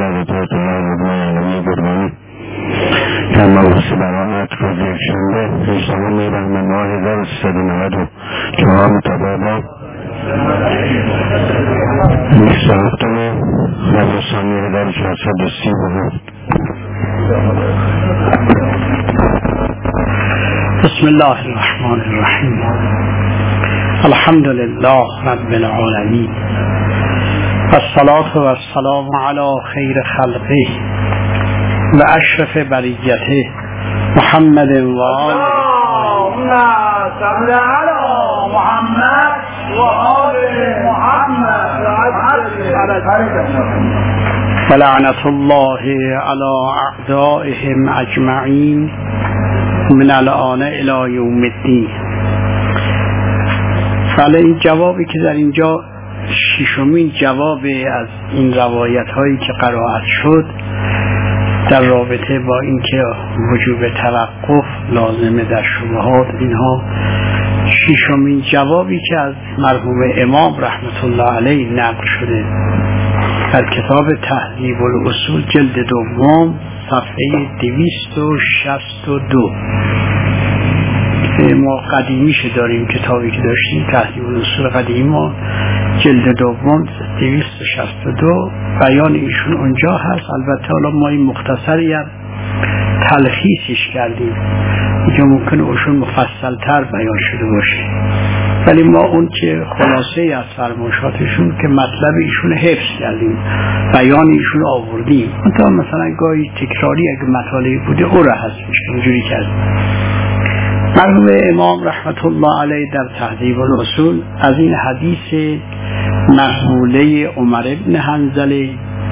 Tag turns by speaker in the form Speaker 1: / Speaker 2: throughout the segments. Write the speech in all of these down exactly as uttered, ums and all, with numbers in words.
Speaker 1: رابطات الله برمانی در مباحث براعت روز یکشنبه هجدهم بهمن ماه هزار و سیصد و نود و چهار مطابق بیست و هفتم ربیع الثانی هزار و چهارصد و سی و هفت.
Speaker 2: بسم الله الرحمن الرحیم. الحمد لله رب العالمین والصلاة والسلام علی خیر خلقه و اشرف بریته محمد و آله.
Speaker 3: اللهم صل علی محمد و آل محمد
Speaker 2: ولعنة الله علی اعدائهم اجمعین من الآن الی یوم الدین. بله، این جوابی که در اینجا ششمین جواب از این روایت هایی که قرائت شد در رابطه با اینکه وجوب توقف لازمه در شبهات، اینها ششمین جوابی که از مرحوم امام رحمت الله علیه نقل شده در کتاب تهذیب الاصول جلد دوم صفحه دویست و شصت و دو. ما قدیمیش داریم، کتابی که داشتیم تهذیب الاصول قدیم ما جلد دوم دویست و شصت و دو، بیان ایشون اونجا هست. البته حالا ما این مختصری هم تلخیصش کردیم که ممکن ایشون مفصل تر بیان شده باشه، ولی ما اون که خلاصه از فرمایشاتشون که مطلب ایشون حفظ کردیم، بیان ایشون آوردیم. منتها مثلا گاهی تکراری اگه مطالبی بوده او را حذف میشه، اینجوری کردیم. مرحوم امام رحمت الله علیه در تهذیب الاصول از این حدیث مقبوله عمر ابن حنظله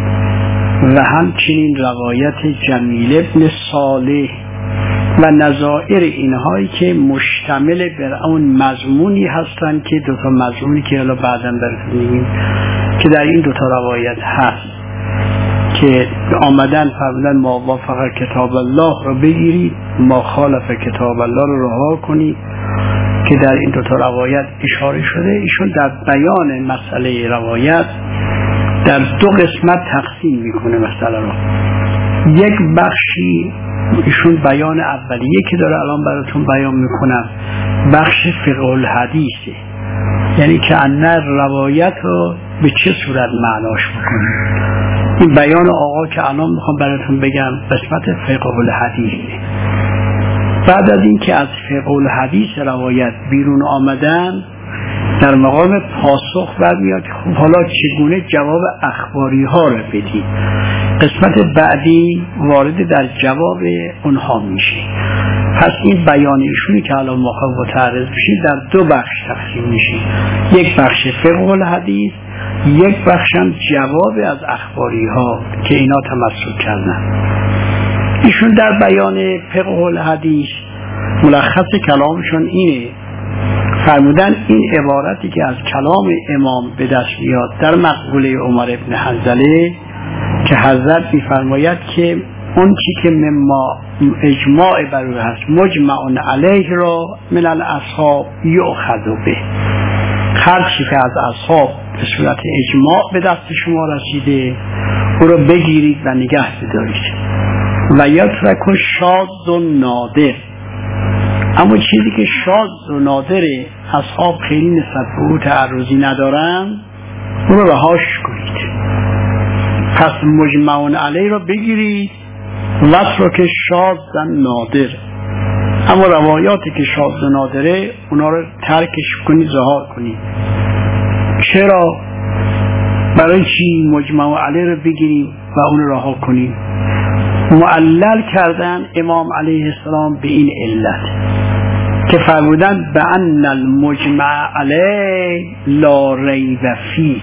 Speaker 2: و همچنین روایت جمیل ابن صالح و نظائر اینهایی که مشتمل بر اون مضمونی هستند که دو تا مضمونی که حالا بعداً براتون میگیم که در این دو تا روایت هست که آمدن فرمودن ما وافق کتاب الله رو بگیرید، ما خالف کتاب الله رو رها کنید، که در این دو تا روایت اشاره شده. ایشون در بیان مسئله روایت در دو قسمت تقسیم میکنه مسئله رو. یک بخشی ایشون بیان اولیه که داره الان براتون بیان میکنم بخش فقه الحدیثه، یعنی که ان روایت رو به چه صورت معناش میکنه. این بیان آقا که الان میخوام براتون بگم قسمت فقه الحدیثه. بعد از این که از فقه الحدیث روایت بیرون آمدن در مقام پاسخ برمیاد خب حالا چگونه جواب اخباری ها رو بدیم. قسمت بعدی وارد در جواب اونها میشه. پس این بیان ایشونی که الان ما متعرض میشیم در دو بخش تقسیم میشه. یک بخش فقه الحدیث، یک بخش هم جواب از اخباری ها که اینا تمسک کردن. ایشون در بیان فقه الحدیث ملخص کلامشون اینه، فرمودن این عبارتی که از کلام امام به دست میاد در مقبوله عمر ابن حنظله که حضرت میفرماید که اون چی که مما اجماع بر او هست مجمع علیه را من الاصحاب یؤخذ به، هر چی که از اصحاب به صورت اجماع به دست شما رسیده او را بگیرید و نگه بدارید. و یترک شاذ و نادر، اما چیزی که شاذ و نادره اصحاب خیلی نسبت به او تعرضی ندارن او رو رهاش کنید. پس مجمع علیه را بگیرید و یترک شاذ و نادر، اما روایاتی که شاذ و نادره اونا رو ترکش کنید، رها کنید. چرا؟ برای چی مجمع علیه را بگیرید و اون رو رها کنید؟ معلل کردن امام علیه السلام به این علت که فرمودن به ان المجمع علیه لا ریب فیه.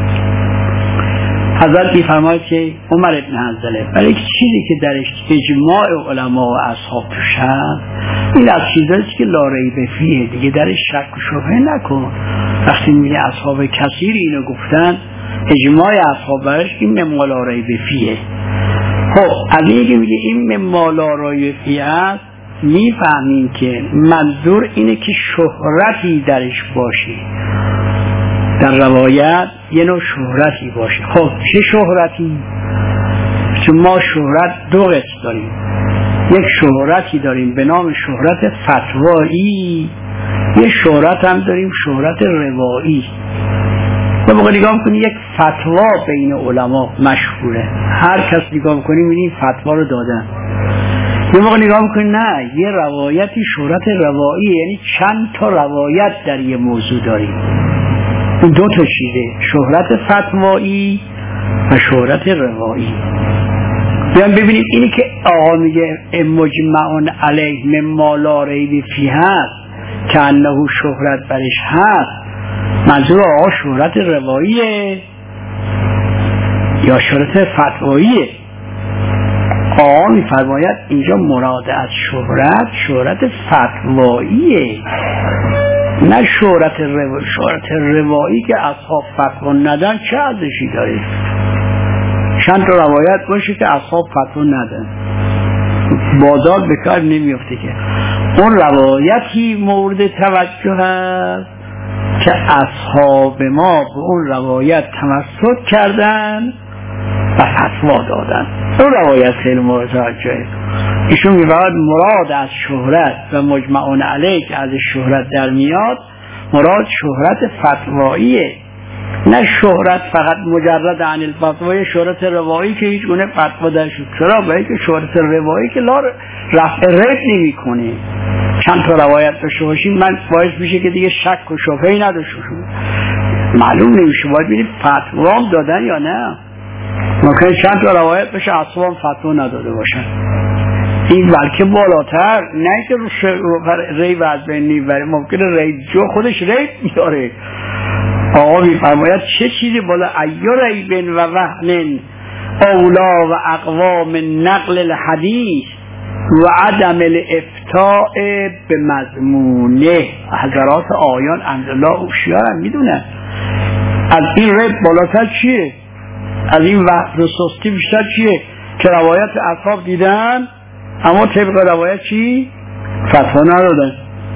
Speaker 2: حضرت می‌فرماید که عمر ابن حنظله برای چیزی که درش اجماع علما و اصحاب توش هست این از چیزایی که لا ریب فیه، دیگه درش شک و شبهه نکن. وقتی میگه اصحاب کثیر اینو گفتن اجماع اصحاب برش این مما لا ریب فیه. خب از این که میگه این مما لا ریب فیه است میفهمیم که منظور اینه که شهرتی درش باشه، در روایت یه نوع شهرتی باشه. خب چه شهرتی؟ چون ما شهرت دو قسم داریم، یک شهرتی داریم به نام شهرت فتوایی، یک شهرت هم داریم شهرت روایی. یه موقع نگاه کنید یک فتوا بین علما مشهوره، هر کس نگاه کنید می‌بینید فتوا رو دادن. یه موقع نگاه کنید نه، یه روایتی شهرت روایی، یعنی چند تا روایت در یه موضوع داریم. این دو تا چیزه، شهرت فتوایی و شهرت روایی. بیان ببینید اینی که آقا میگه مجمعون علیه مما لا ریب فیه هست که انه شهرت برش هست، منظور آقا شهرت رواییه یا شهرت فتواییه؟ آقا میفرماید اینجا مراد از شهرت شهرت فتواییه، نه شهرت روایی. شهرت روایی که اصحاب فتوا ندن چه ارزشی داره؟ چند تا روایت باشه که اصحاب فتوا ندن، بازار بکار نمیفته که اون روایتی مورد توجه هست که اصحاب ما به اون روایت تمسک کردن و فتوا دادن، اون روایت خیلی مورد توجهه. ایشون می‌فرماید مراد از شهرت و مجمعون علیه که از شهرت در میاد، مراد شهرت فتواییه، نه شهرت فقط مجرد عن الفتوای، شهرت روایی که هیچ گونه فتوا درش نیست. چرا؟ برای که شهرت روایی که لا رفع ریب نمی‌کنه. چند تا روایت داشته باشیم من باعث میشه که دیگه شک و شبهه‌ای نداشته باشیم، معلوم نمیشه باید ببینید فتوا هم دادن یا نه. ممکنه چند تا روایت بشه اصلا فتوا نداده باشن، این بلکه بالاتر، نه که رو ریب از بین میبره، ممکنه ریب جو خودش ریب میاره. آقا میفرماید چه چیزی بالا ایو ریبن و وهن اولا و اقوام نقل الحدیث و عدم الافتاء به مضمونه. حضرات آیان انزالله اوشیار هم میدونن از این ریب بالاتر چیه، از این وحد و سستی بیشتر چیه که روایت اصحاب دیدن اما طبق روایت چی؟ فتوا ندادن،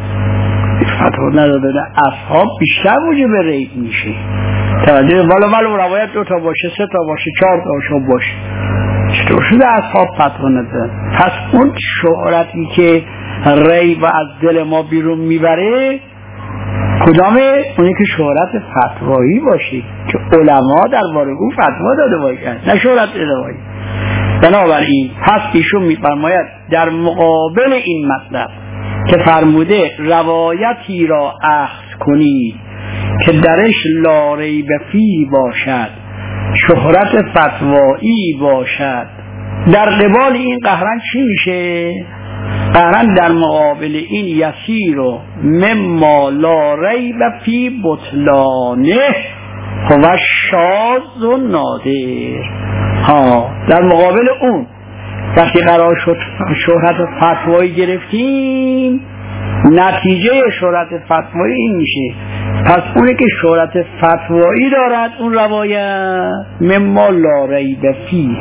Speaker 2: فتوا ندادن. اصحاب بیشتر موجب ریب میشه. توجه والا ولو روایت دو تا باشه، سه تا باشه، چهار تا باشه، چطور شده اصحاب فتوا ندادن؟ پس اون شهرتی که ریب از دل ما بیرون میبره کدامه؟ اونی که شهرت فتوایی باشه که علما درباره او فتوا داده باشن، نه شهرت روایی. بنابراین پس ایشون میفرماید در مقابل این مطلب که فرموده روایتی را اخذ کنید که درش لا ریب فیه باشد، شهرت فتوایی باشد، در قبال این قهرن چی میشه؟ قهرن در مقابل این یسیر و مما لا ریب فیه بطلانه هو شاذ و نادر. ها در مقابل اون وقتی قرار شد شهرت فتوایی گرفتیم، نتیجه شهرت فتوایی این میشه پس اونی که شهرت فتوایی دارد اون روایت مما لا ریب فیه،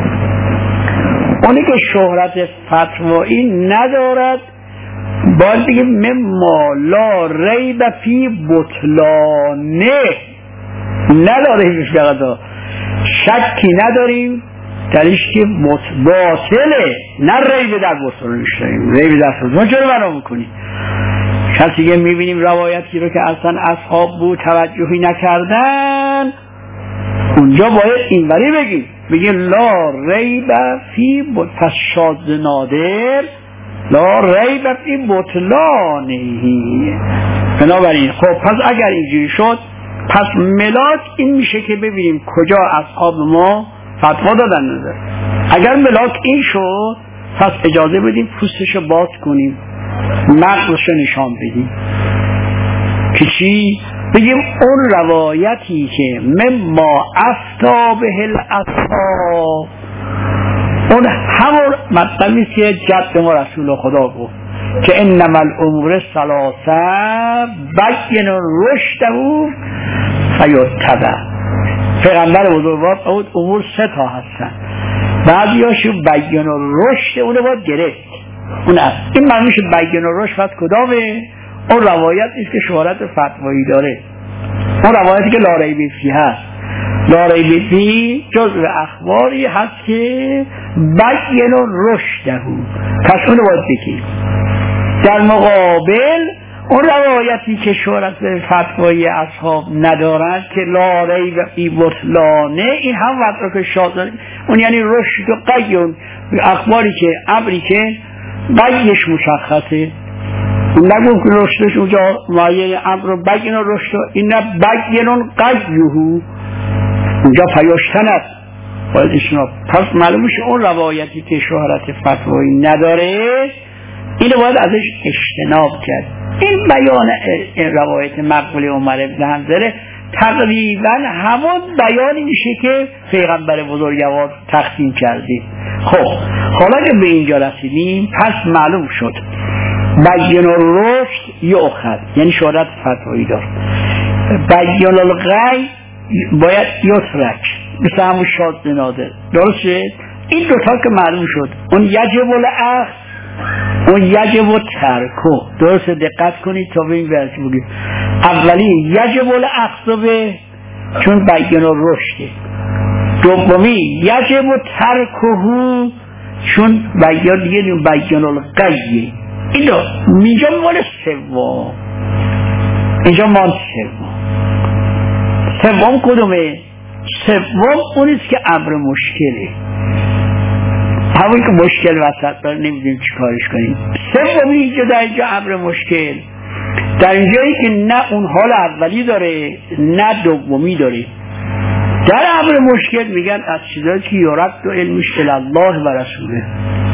Speaker 2: اونی که شهرت فتوایی ندارد باید بگیم مما لا ریب فیه بطلانه، نداره فقط شکی نداریم درش که باطله، نه ریب در بطلانش داریم، ریب در بطلانش چرا بنا میکنی؟ کسی که میبینیم روایتی رو که اصلا اصحاب بود توجهی نکردن، اونجا باید اینوری بگیم بگیم لا ریب فی شاذ نادر لا ریب فی بطلانه. بنابراین خب پس اگر اینجوری شد پس ملاک این میشه که ببینیم کجا اصحاب ما فتوا دادن نظر. اگر ملاک این شد پس اجازه بدیم پوستشو باز کنیم، مغزشو نشان بدیم که چی؟ بگیم اون روایتی که مما افتا به الاصحاب، اون همون مطلبی که جد ما رسول خدا گفت که انما الامور ثلاثه بین رشده فیتبع. پیغمبر بزرگوار بود امور سه تا هستن، بعضیاشو بین رشد اونو باید گرفت، اون است. این معنی میشه بین رشد پس کدامه؟ اون روایت نیست که شهرت فتوایی داره، اون روایتی که لا ریب فیه هست. لاریب فی جزء اخباری هست که بین رشده، پس اون رو باید بگیم. در مقابل اون روایتی که شهرت به فتوای اصحاب ندارند که لاریب فی بطلانه، این هم متروک شاذ، اون یعنی رشد و قیون، اخباری که امری که قیش مشخصه، نگو که رشدش اونجا مایه امر بگین و رشد، این نه بگینون قیوهو اونجا پیاشتن است باید اشنا. پس معلومش اون روایتی که شهرت فتوایی نداره اینو باید ازش اجتناب کرد. این بیان روایت مقبول عمر بن حنظله تقریبا همون بیانی میشه که پیغمبر بزرگوار تقسیم کرده. خب حالا که به اینجا رسیدیم پس معلوم شد بیان الرشد یؤخذ یعنی شهرت فتوایی دار، بیان الغی باید یترک مثل همون شاذ نادر. درسته؟ این دوتا که معلوم شد اون یجب الاخذ اون یجب الترک. درست دقت کنید تا به این برس بگید. اولی یجب الاخذ به چون بیان الرشد، دومی یجب الترکه چون بیان دیگه بیان الغی. این دو اینجا مال سوم، اینجا مال سوم. سوم کدومه؟ سوم اونیست که امر مشکله، همون که مشکل وسط داره نمیدونیم چی کارش کنیم. سومی اینجا در اینجا امر مشکل، در اینجایی که نه اون حال اولی داره نه دومی داره. در امر مشکل میگن از چیزایی که یرد و علمش الله و رسوله،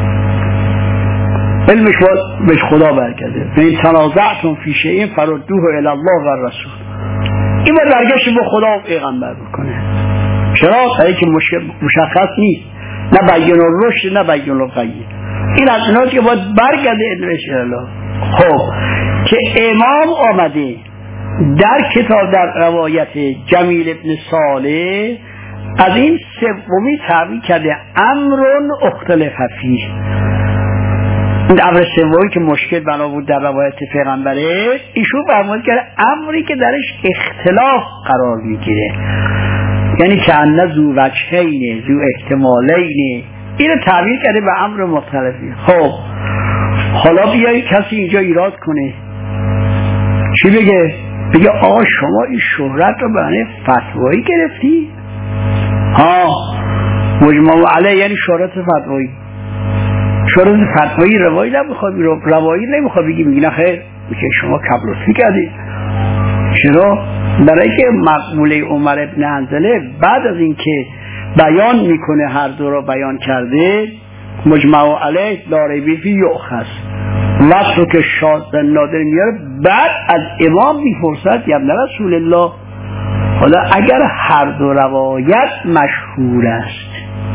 Speaker 2: علمش باید به خدا برگرده. این تنازعتون فی شیء فردوه الی الله و رسول، این باید برگشت به خدا و پیغمبر بکنه. چرا؟ برای که مشخص نیست، نه بیان الرشد نه بیان الغی. این از اینا که باید برگرده علمش الی الله. خب که امام آمده در کتاب در روایت جمیل ابن صالح از این سومی تعبیر کرده امرون اختلف فیه. این امر سومی که مشکل بنا بود در روایت پیغمبره، ایشون فرمود کرده امری که درش اختلاف قرار میگیره، یعنی که انه ذو وجهین ذو احتمالین، اینو تعبیر کرده به امر مختلفی. خب حالا بیایی کسی اینجا ایراد کنه چی بگه؟ بگه آقا شما این شهرت رو به معنی فتوایی گرفتی؟ ها مجمع علیه یعنی شهرت فتوایی. شهرت فتوایی روایی نمیخواد، روایی نمیخواد بگی میگی نه خیر میگه شما کبلوسی کردی. چرا؟ برای که مقبوله عمر بن حنظله بعد از اینکه بیان میکنه هر دو رو بیان کرده مجمع علیه لا ریب فیه یؤخذ، وقت رو که شاذ نادر میاره بعد از امام میپرسد یا ابن رسول الله حالا اگر هر دو روایت مشهور است،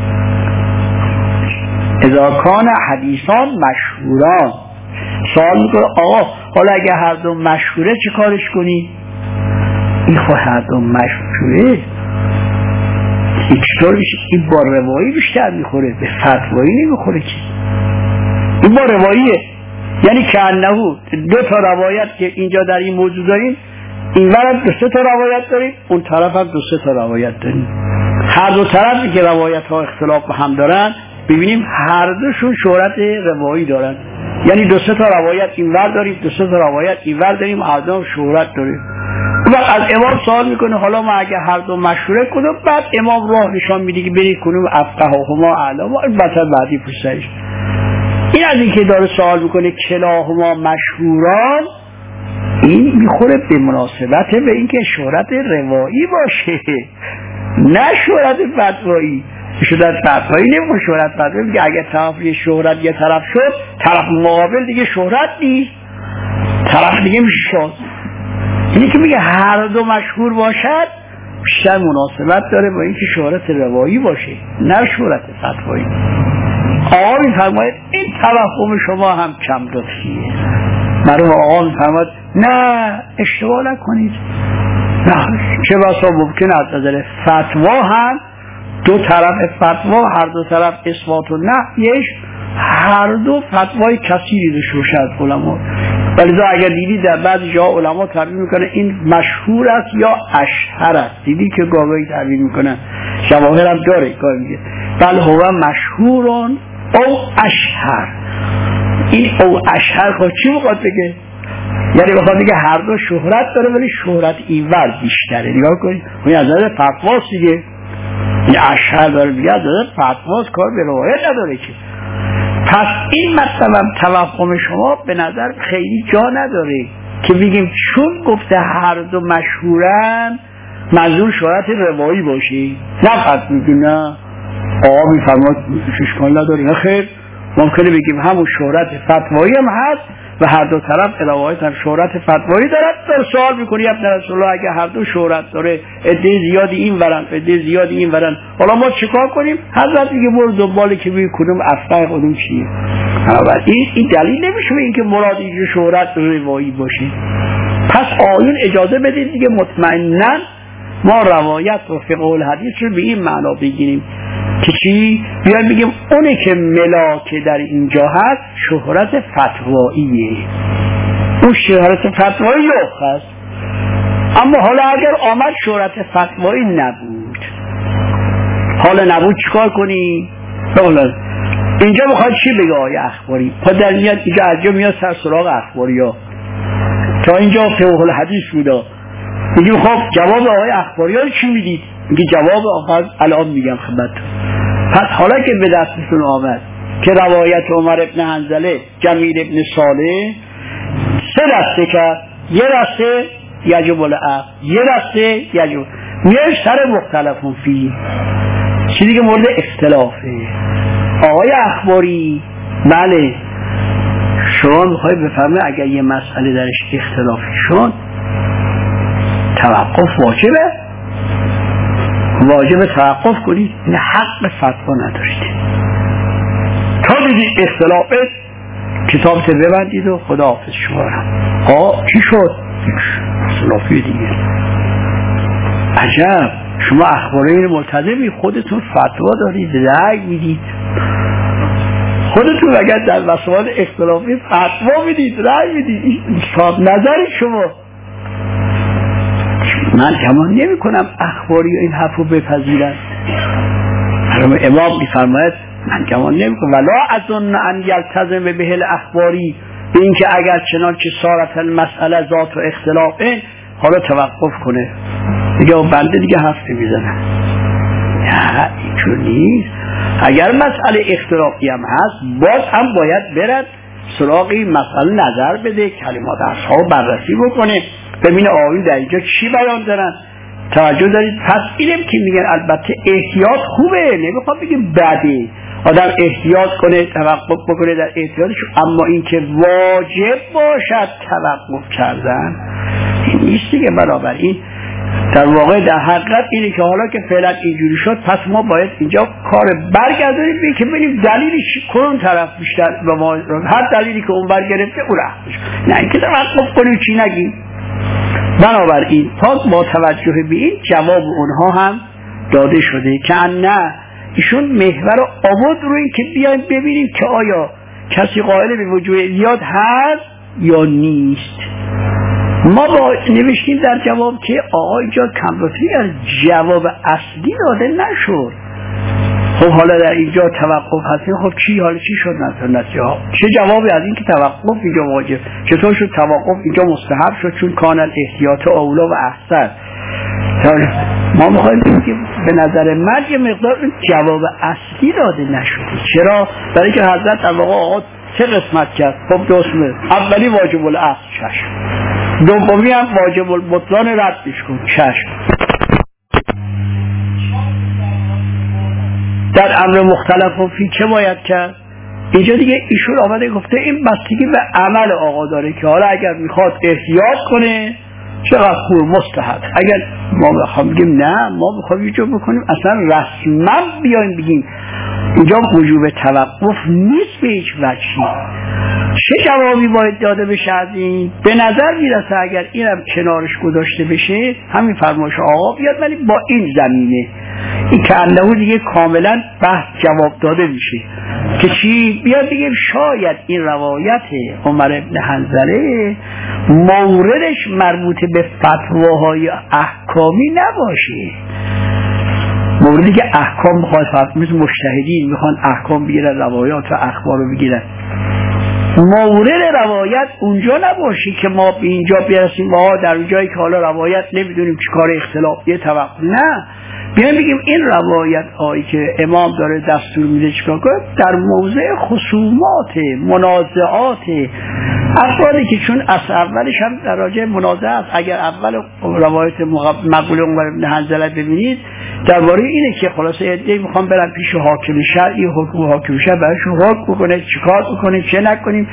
Speaker 2: اذا کان حدیثان مشهوران، سوال میکنه آقا حالا اگر هر دو مشهوره چه کارش کنی؟ این خود هر دو مشهوره این چطور میشه؟ این با روایی بیشتر میخوره، به فتوایی نمیخوره که این با رواییه. یعنی که انهو دو تا روایت که اینجا در این موضوع داریم، این ورد دو سه تا روایت داریم، اون طرف هم دو سه تا روایت داریم. هر دو طرفی که روایت ها اختلاف هم دارن ببینیم هر دوشون شهرت روایی دارن، یعنی دو سه تا روایت این ور داریم دو سه تا روایت این ور داریم، هر دو شهرت داریم. و از امام سوال میکنه حالا ما اگه هر دو مشهوره کنیم، بعد امام راه نشان میده که برید کنیم افقههما اعلم، البته بعدی پوستش. این از این که داره سوال میکنه کلاهما مشهوران، این میخوره به مناسبت به این که شهرت روایی باشه نه شهرت فتوایی. شهرت فتوایی نمیخوره، شهرت فتوایی میگه اگر طرف شهرت یه طرف شد طرف مقابل دیگه شهرت نیست، طرف دیگه میشه شاذ. اینی که میگه هر دو مشهور باشد بیشتر مناسبت داره با اینکه شهرت روایی باشه نه شهرت فتوایی. آقا میفرماید این توهم شما هم کم لطفیه. مرحوم آقا میفرماید نه اشتباه نکنید، نه چه بسا ممکن از نظر فتوا هم دو طرف فتوا هر دو طرف اثبات و نفیش هر دو فتوای کثیری داشته باشه از علما. ولی اگر دیدی در بعضی جاها علما تعبیر میکنه این مشهور است یا اشهر است. دیدی که گاهی تعبیر میکنه جواهر هم داره گاهی میگه بل هو مشهورون او اشهر. این او اشهر خود چی میخواد بگه؟ یعنی بخواد بگه هر دو شهرت داره ولی شهرت اینور بیشتره. نگاه کنید این از نظر فتواست دیگه، این اشهر داره دیگه از نظر فتواست، کار به روایت نداره که. پس این مثلا توهم شما به نظر خیلی جا نداره که بگیم چون گفته هر دو مشهورن منظور شهرت روایی باشی. نه فقط میگیم نه آقا میفرماد اشکال نداره، نه خیر، ممکنه بگیم همون شهرت فتوایی هم هست و هر دو طرف روایت هم شهرت فتوایی دارد. در سوال میکنی ابن رسول الله اگه هر دو شهرت داره، عده زیادی این ورن عده زیادی این ورن، حالا ما چیکار کنیم؟ حضرت میگه برو دنباله که ببین کدوم افقه کدوم چیه. این این دلیل نمیشه به اینکه مراد اینجا شهرت روایی باشه. پس آیون اجازه بدید دیگه مطمئناً ما روایت و فقه الحدیث رو به این معنا بگیریم که چی؟ بیایم بگیم اونه که ملاک در اینجا هست شهرت فتواییه، اون شهرت فتوایی هست. اما حالا اگر آمد شهرت فتوایی نبود، حالا نبود چیکار کنی؟ حالا اینجا بخواد چی بگه آیه اخباری؟ خود در میاد اینجا از جا میاد سر سراغ اخباری ها. تا اینجا فقه الحدیث بودا، میگیم خب جواب آقای اخباری ها چی میدید؟ میگه جواب آقا الان میگم خدمتتون. پس حالا که به دستتون آمد که روایت عمر ابن حنظله جمیل ابن صالح سه دسته کرد، یه دسته یجب العقل، یه دسته یجب، میاش سر مختلفون فی چیزی که مورد اختلافه. آقای اخباری بله شما میخوای بفرمه اگر یه مسئله درش اختلافی شد توقف واجبه، واجب توقف کنید، نه حق فتوا ندارید. تا دیدید اختلافه کتابت ببندید و خدا حافظ شما را. آه چی شد؟ اختلافی دیگه. عجب، شما اخبارین ملتزمی خودتون فتوا دارید، رأی میدید، خودتون اگر در مسائل اختلافی فتوا میدید، رأی میدید، صاحب نظری شما. من گمان نمی کنم اخباری این حرفو بپذیرند. امام میفرماید من گمان نمی کنم ولا اظن ان یلتزم به بهل اخباری، به اینکه اگر چنانچه صارت المسئله ذات و اختلافه حالا توقف کنه دیگه، اون بنده دیگه حرف نمیزنه. نه اینجور نیست. اگر مسئله اختلافی هم هست باز هم باید برد سراغ این مسئله نظر بده، کلمات اصحاب بررسی بکنه، ببینه آیون در اینجا چی بیان دارن. توجه دارید؟ پس اینم که میگن البته احتیاط خوبه، نمیخوام بگیم بده، آدم احتیاط کنه، توقف بکنه در احتیاطش، اما این که واجب باشد توقف کردن این نیست دیگه. بنابراین در واقع در حقیقت اینه که حالا که فعلا اینجوری شد پس ما باید اینجا کار برگردونیم که ببینیم دلیلش کدوم طرف بیشتر به ما، هر دلیلی که اون برگرفته اون راه بشه، نه اینکه توقف کنیم چی نگیم. بنابراین تا با توجه به این جواب اونها هم داده شده که نه ایشون محور آورد روی این که بیایم ببینیم که آیا کسی قائل به وجود ایجاد هست یا نیست. ما با نوشتیم در جواب که آقا اینجا کمرفتی از جواب اصلی داده نشد. خب حالا در اینجا توقف هستیم، خب چی حالا چی شد نتیجه ها؟ چه جوابی از این که توقف اینجا واجب، چطور شد توقف اینجا مستحب شد؟ چون کانال احتیاط اولا و احسن. ما میخوایم بگیم که به نظر من یه مقدار جواب اصلی داده نشده. چرا؟ برای که حضرت در واقع آقا سه قسمت کرد. خب دو قسمت، اولی واجب الاصل چشم، دومی هم واجب البطلان ردش کن چشم. در امر مختلف و فی چه باید کرد؟ اینجا دیگه ایشون آمده گفته این بستگی به عمل آقا داره که حالا اگر میخواد احتیاط کنه چقدر خوب مستحب. اگر ما بخوام بگیم نه ما بخوام یه جو بکنیم اصلا رسما بیایم بگیم اینجا وجوب توقف نیست به هیچ وجهی، چه جوابی باید داده بشه از این؟ به نظر میرسه اگر اینم کنارش گذاشته بشه همین فرمایش آقا بیاد ولی با این زمینه این که انه دیگه کاملا بحث جواب داده میشه که چی بیاد بگیم شاید این روایت عمر ابن حنظله موردش مربوط به فتواهای احکامی نباشه، موردی که احکام میخواد مثل مجتهدین میخوان احکام بگیرن، روایات و اخبار رو بگیرن، مورد روایت اونجا نباشه که ما به اینجا برسیم ما در جایی که حالا روایت نمیدونیم چی کار اختلافیه توقع، نه بیایم بگیم این روایت هایی که امام داره دستور میده چیکار کنه در موضع خصومات منازعات افرادی که چون اصل اولش هم در راجع منازعه است. اگر اول روایت مقبول عمر بن حنظله ببینید درباره اینه که خلاصه عده‌ای میخوان برن پیش حاکم شرعی، حکم حاکم شرع براشون حکم بکنه چیکار بکنیم چه نکنیم.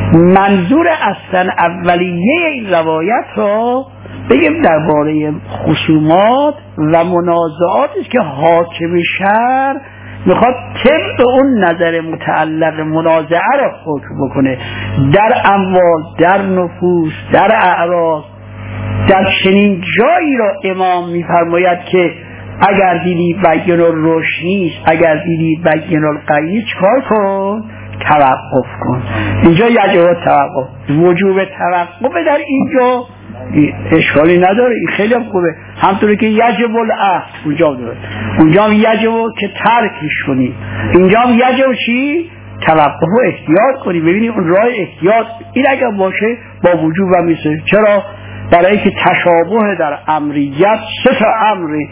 Speaker 2: منظور اصلا اولیه این روایت رو بگیم درباره خصومات و منازعات است که حاکم شرع میخواد طبق اون نظر متعلق منازعه را حکم بکنه در اموال، در نفوس، در اعراض. در چنین جایی را امام میفرماید که اگر دیدی بین الرشد نیست، اگر دیدی بین الغی چکار کن؟ توقف کن. اینجا یجب توقف، وجوب توقف در اینجا اشکالی نداره، این خیلی هم خوبه. همطوری که یجب العهد اونجا داره، اونجا هم یجب که ترکش کنی، اینجا هم یجب چی؟ توقف و احتیاط کنی. ببینی اون راه احتیاط این اگر باشه با وجوب هم میشه. چرا؟ برای که تشابه در امریت سه تا امر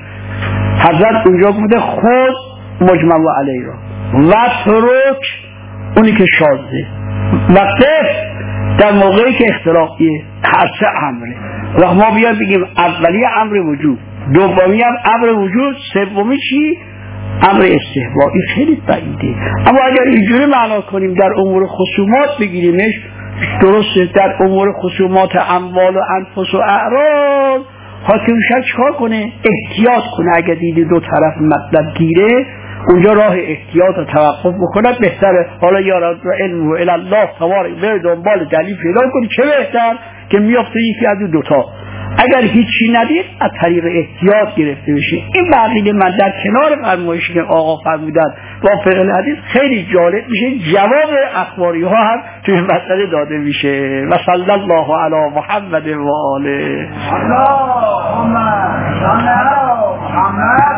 Speaker 2: حضرت اونجا بوده، خود مجمع و علیه را و ترک اونی که شاذه و قف در موقعی که اختلافیه، هر سه امره. و ما بیان بگیم اولی امر وجود، دومی هم امر وجود، سومی چی؟ امر استحباب. این خیلی بعیده. اما اگر اینجوری معنا کنیم در امور خصومات بگیریمش درسته. در امور خصومات اموال و انفس و اعراض حاکم شرع چیکار کنه؟ احتیاط کنه. اگر دیدی دو طرف مطلب گیره اونجا راه احتیاط و توقف بکنه بهتره. حالا یا علم و الله تبارک بر دنبال دلیل پیدا کنی، چه بهتر که میافته یکی از دو تا. اگر هیچی ندید از طریق احتیاط گرفته بشه. این بقیه من در کنار فرمایشی که آقا فرمودن با فقه حدیث خیلی جالب میشه، جواب اخباری ها هم توی مسئله داده میشه. و صلی الله علی محمد و آله.
Speaker 3: اللهم صل علی محمد